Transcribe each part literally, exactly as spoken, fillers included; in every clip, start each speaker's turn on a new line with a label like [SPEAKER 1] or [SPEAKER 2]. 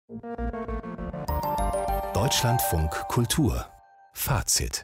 [SPEAKER 1] Deutschlandfunk Kultur Fazit.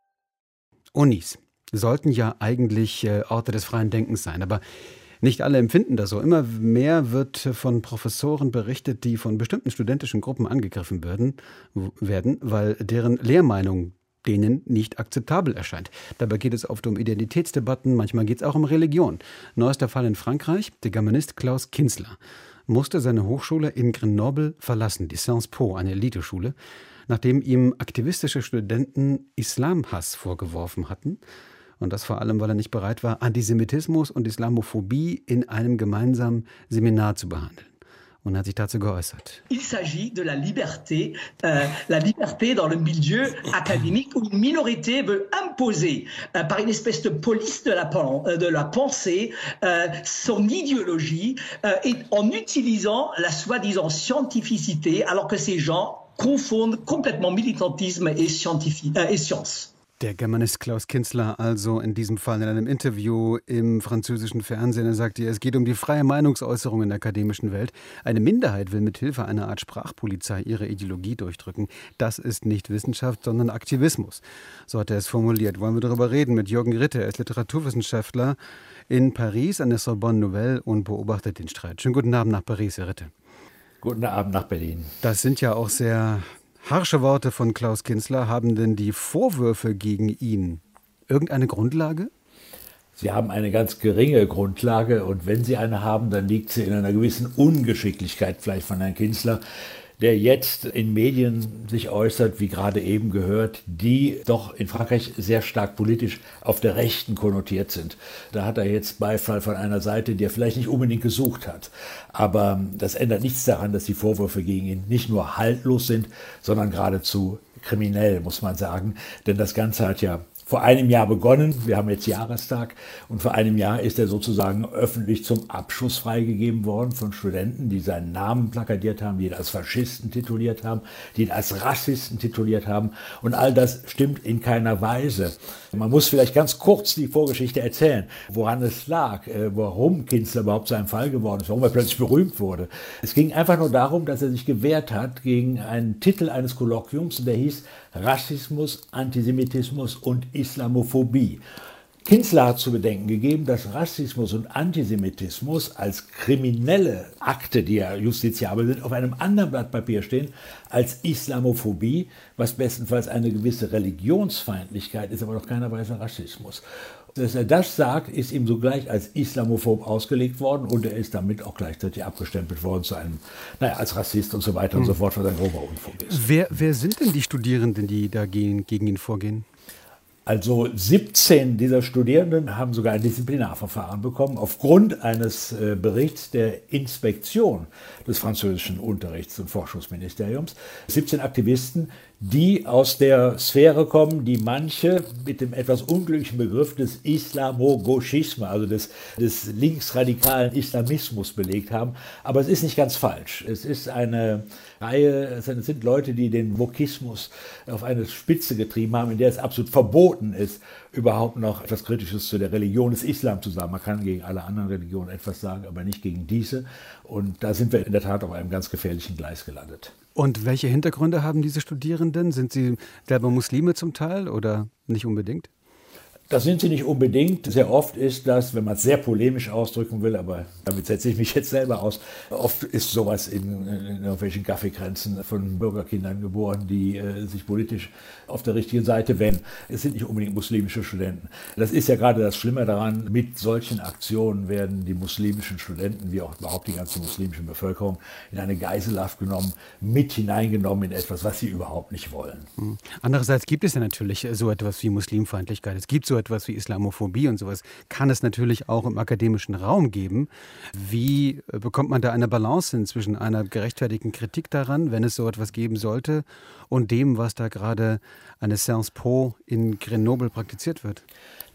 [SPEAKER 2] Unis sollten ja eigentlich äh, Orte des freien Denkens sein, aber nicht alle empfinden das so. Immer mehr wird von Professoren berichtet, die von bestimmten studentischen Gruppen angegriffen werden, werden, weil deren Lehrmeinung denen nicht akzeptabel erscheint. Dabei geht es oft um Identitätsdebatten, manchmal geht es auch um Religion. Neuester Fall in Frankreich: Der Germanist Klaus Kinzler musste seine Hochschule in Grenoble verlassen, die Sciences Po, eine Eliteschule, nachdem ihm aktivistische Studenten Islamhass vorgeworfen hatten. Und das vor allem, weil er nicht bereit war, Antisemitismus und Islamophobie in einem gemeinsamen Seminar zu behandeln. Und er hat sich dazu geäußert.
[SPEAKER 3] Il s'agit de la liberté, euh, la liberté dans le milieu académique où une minorité veut imposer euh, par une espèce de police de la, de la pensée euh, son idéologie euh, et en utilisant la soi-disant scientificité alors que ces gens confondent complètement militantisme et, scientifique, euh, et science.
[SPEAKER 2] Der Germanist Klaus Kinzler also in diesem Fall in einem Interview im französischen Fernsehen. Er sagte, es geht um die freie Meinungsäußerung in der akademischen Welt. Eine Minderheit will mithilfe einer Art Sprachpolizei ihre Ideologie durchdrücken. Das ist nicht Wissenschaft, sondern Aktivismus. So hat er es formuliert. Wollen wir darüber reden mit Jürgen Ritter. Er ist Literaturwissenschaftler in Paris an der Sorbonne Nouvelle und beobachtet den Streit. Schönen guten Abend nach Paris, Herr Ritter.
[SPEAKER 4] Guten Abend nach Berlin.
[SPEAKER 2] Das sind ja auch sehr harsche Worte von Klaus Kinzler. Haben denn die Vorwürfe gegen ihn irgendeine Grundlage?
[SPEAKER 4] Sie haben eine ganz geringe Grundlage, und wenn Sie eine haben, dann liegt sie in einer gewissen Ungeschicklichkeit vielleicht von Herrn Kinzler, der jetzt in Medien sich äußert, wie gerade eben gehört, die doch in Frankreich sehr stark politisch auf der Rechten konnotiert sind. Da hat er jetzt Beifall von einer Seite, die er vielleicht nicht unbedingt gesucht hat. Aber das ändert nichts daran, dass die Vorwürfe gegen ihn nicht nur haltlos sind, sondern geradezu kriminell, muss man sagen. Denn das Ganze hat ja vor einem Jahr begonnen. Wir haben jetzt Jahrestag, und vor einem Jahr ist er sozusagen öffentlich zum Abschuss freigegeben worden von Studenten, die seinen Namen plakatiert haben, die ihn als Faschisten tituliert haben, die ihn als Rassisten tituliert haben, und all das stimmt in keiner Weise. Man muss vielleicht ganz kurz die Vorgeschichte erzählen, woran es lag, warum Kinzler überhaupt zu einem Fall geworden ist, warum er plötzlich berühmt wurde. Es ging einfach nur darum, dass er sich gewehrt hat gegen einen Titel eines Kolloquiums, und der hieß Rassismus, Antisemitismus und Islamophobie. Kinzler hat zu bedenken gegeben, dass Rassismus und Antisemitismus als kriminelle Akte, die ja justiziabel sind, auf einem anderen Blatt Papier stehen als Islamophobie, was bestenfalls eine gewisse Religionsfeindlichkeit ist, aber doch keiner Weise Rassismus. Dass er das sagt, ist ihm sogleich als islamophob ausgelegt worden, und er ist damit auch gleichzeitig abgestempelt worden zu einem, naja, als Rassist und so weiter und so fort, was ein grober Unfug ist.
[SPEAKER 2] Wer, wer sind denn die Studierenden, die dagegen gegen ihn vorgehen?
[SPEAKER 4] Also siebzehn dieser Studierenden haben sogar ein Disziplinarverfahren bekommen aufgrund eines äh, Berichts der Inspektion des französischen Unterrichts- und Forschungsministeriums. siebzehn Aktivisten, die aus der Sphäre kommen, die manche mit dem etwas unglücklichen Begriff des Islamo-Gauchisme, also des, des linksradikalen Islamismus belegt haben. Aber es ist nicht ganz falsch. Es ist eine Reihe, es sind Leute, die den Wokismus auf eine Spitze getrieben haben, in der es absolut verboten ist, überhaupt noch etwas Kritisches zu der Religion des Islam zu sagen. Man kann gegen alle anderen Religionen etwas sagen, aber nicht gegen diese. Und da sind wir in der Tat auf einem ganz gefährlichen Gleis gelandet.
[SPEAKER 2] Und welche Hintergründe haben diese Studierenden? Sind sie selber Muslime zum Teil oder nicht unbedingt?
[SPEAKER 4] Das sind sie nicht unbedingt. Sehr oft ist das, wenn man es sehr polemisch ausdrücken will, aber damit setze ich mich jetzt selber aus, oft ist sowas in, in irgendwelchen Kaffeekränzen von Bürgerkindern geboren, die äh, sich politisch auf der richtigen Seite wenden. Es sind nicht unbedingt muslimische Studenten. Das ist ja gerade das Schlimme daran, mit solchen Aktionen werden die muslimischen Studenten, wie auch überhaupt die ganze muslimische Bevölkerung, in eine Geiselhaft genommen, mit hineingenommen in etwas, was sie überhaupt nicht wollen.
[SPEAKER 2] Andererseits gibt es ja natürlich so etwas wie Muslimfeindlichkeit. Es gibt so etwas wie Islamophobie und sowas kann es natürlich auch im akademischen Raum geben. Wie bekommt man da eine Balance hin zwischen einer gerechtfertigten Kritik daran, wenn es so etwas geben sollte, und dem, was da gerade an der Sciences Po in Grenoble praktiziert wird?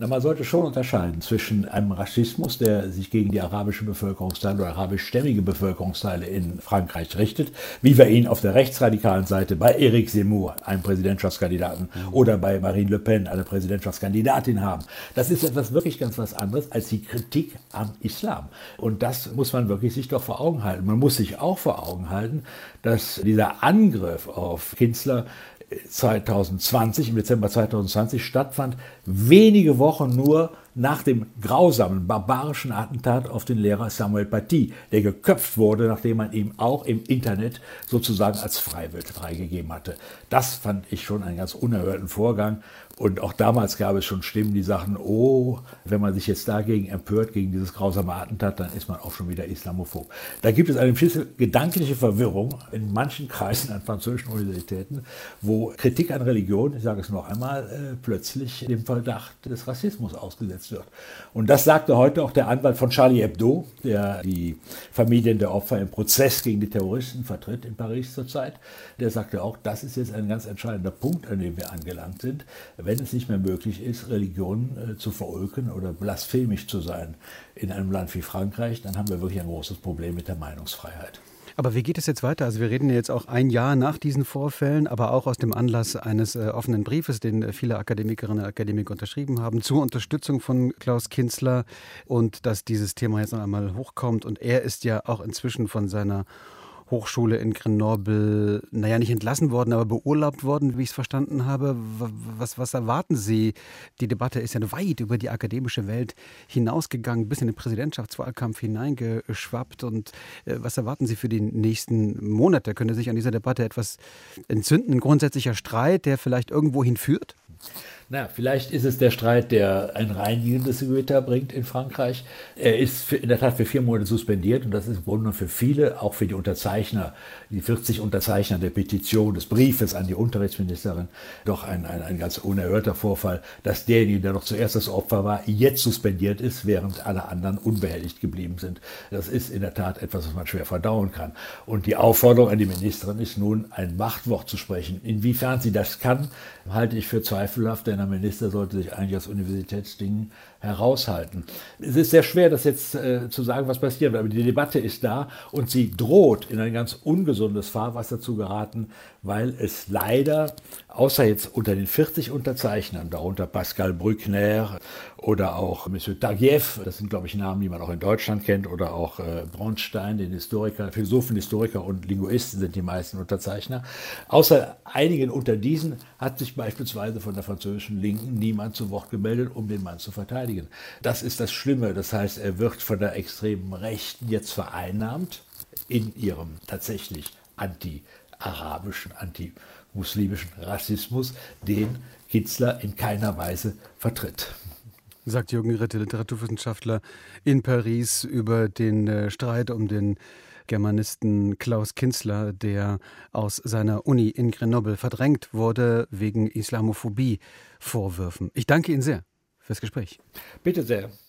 [SPEAKER 4] Na, man sollte schon unterscheiden zwischen einem Rassismus, der sich gegen die arabische Bevölkerungsteile oder arabischstämmige Bevölkerungsteile in Frankreich richtet, wie wir ihn auf der rechtsradikalen Seite bei Éric Zemmour, einem Präsidentschaftskandidaten, mhm. oder bei Marine Le Pen, einer Präsidentschaftskandidatin haben. Das ist etwas wirklich ganz was anderes als die Kritik am Islam. Und das muss man wirklich sich doch vor Augen halten. Man muss sich auch vor Augen halten, dass dieser Angriff auf Kinzler zwanzig zwanzig, im Dezember zwanzig zwanzig stattfand, wenige Wochen nur nach dem grausamen, barbarischen Attentat auf den Lehrer Samuel Paty, der geköpft wurde, nachdem man ihm auch im Internet sozusagen als Freiwild freigegeben hatte. Das fand ich schon einen ganz unerhörten Vorgang. Und auch damals gab es schon Stimmen, die sagten, oh, wenn man sich jetzt dagegen empört, gegen dieses grausame Attentat, dann ist man auch schon wieder islamophob. Da gibt es eine gewisse gedankliche Verwirrung in manchen Kreisen an französischen Universitäten, wo Kritik an Religion, ich sage es noch einmal, äh, plötzlich dem Verdacht des Rassismus ausgesetzt wird. Und das sagte heute auch der Anwalt von Charlie Hebdo, der die Familien der Opfer im Prozess gegen die Terroristen vertritt in Paris zurzeit. Der sagte auch, das ist jetzt ein ganz entscheidender Punkt, an dem wir angelangt sind, wenn es nicht mehr möglich ist, Religion äh, zu verulken oder blasphemisch zu sein in einem Land wie Frankreich, dann haben wir wirklich ein großes Problem mit der Meinungsfreiheit.
[SPEAKER 2] Aber wie geht es jetzt weiter? Also wir reden ja jetzt auch ein Jahr nach diesen Vorfällen, aber auch aus dem Anlass eines äh, offenen Briefes, den äh, viele Akademikerinnen und Akademiker unterschrieben haben, zur Unterstützung von Klaus Kinzler und dass dieses Thema jetzt noch einmal hochkommt. Und er ist ja auch inzwischen von seiner Hochschule in Grenoble, naja, nicht entlassen worden, aber beurlaubt worden, wie ich es verstanden habe. Was, was erwarten Sie? Die Debatte ist ja weit über die akademische Welt hinausgegangen, bis in den Präsidentschaftswahlkampf hineingeschwappt. Und äh, was erwarten Sie für die nächsten Monate? Könnte sich an dieser Debatte etwas entzünden? Ein grundsätzlicher Streit, der vielleicht irgendwo hinführt?
[SPEAKER 4] Na, vielleicht ist es der Streit, der ein reinigendes Gewitter bringt in Frankreich. Er ist für, in der Tat für vier Monate suspendiert und das ist im Grunde für viele, auch für die Unterzeichner, die vierzig Unterzeichner der Petition, des Briefes an die Unterrichtsministerin, doch ein, ein, ein ganz unerhörter Vorfall, dass derjenige, der noch zuerst das Opfer war, jetzt suspendiert ist, während alle anderen unbehelligt geblieben sind. Das ist in der Tat etwas, was man schwer verdauen kann. Und die Aufforderung an die Ministerin ist nun, ein Machtwort zu sprechen. Inwiefern sie das kann, halte ich für zweifelhaft, denn der Minister sollte sich eigentlich aus Universitätsdingen heraushalten. Es ist sehr schwer, das jetzt äh, zu sagen, was passiert, aber die Debatte ist da und sie droht in ein ganz ungesundes Fahrwasser zu geraten, weil es leider, außer jetzt unter den vierzig Unterzeichnern, darunter Pascal Brückner oder auch Monsieur Taguieff, das sind, glaube ich, Namen, die man auch in Deutschland kennt, oder auch äh, Bronstein, den Historiker, Philosophen, Historiker und Linguisten sind die meisten Unterzeichner. Außer einigen unter diesen hat sich beispielsweise von der französischen Linken niemand zu Wort gemeldet, um den Mann zu verteidigen. Das ist das Schlimme. Das heißt, er wird von der extremen Rechten jetzt vereinnahmt in ihrem tatsächlich anti-arabischen, anti-muslimischen Rassismus, den Kinzler in keiner Weise vertritt.
[SPEAKER 2] Sagt Jürgen Ritte, Literaturwissenschaftler in Paris, über den äh, Streit um den Germanisten Klaus Kinzler, der aus seiner Uni in Grenoble verdrängt wurde wegen Islamophobie-Vorwürfen. Ich danke Ihnen sehr fürs Gespräch.
[SPEAKER 4] Bitte sehr.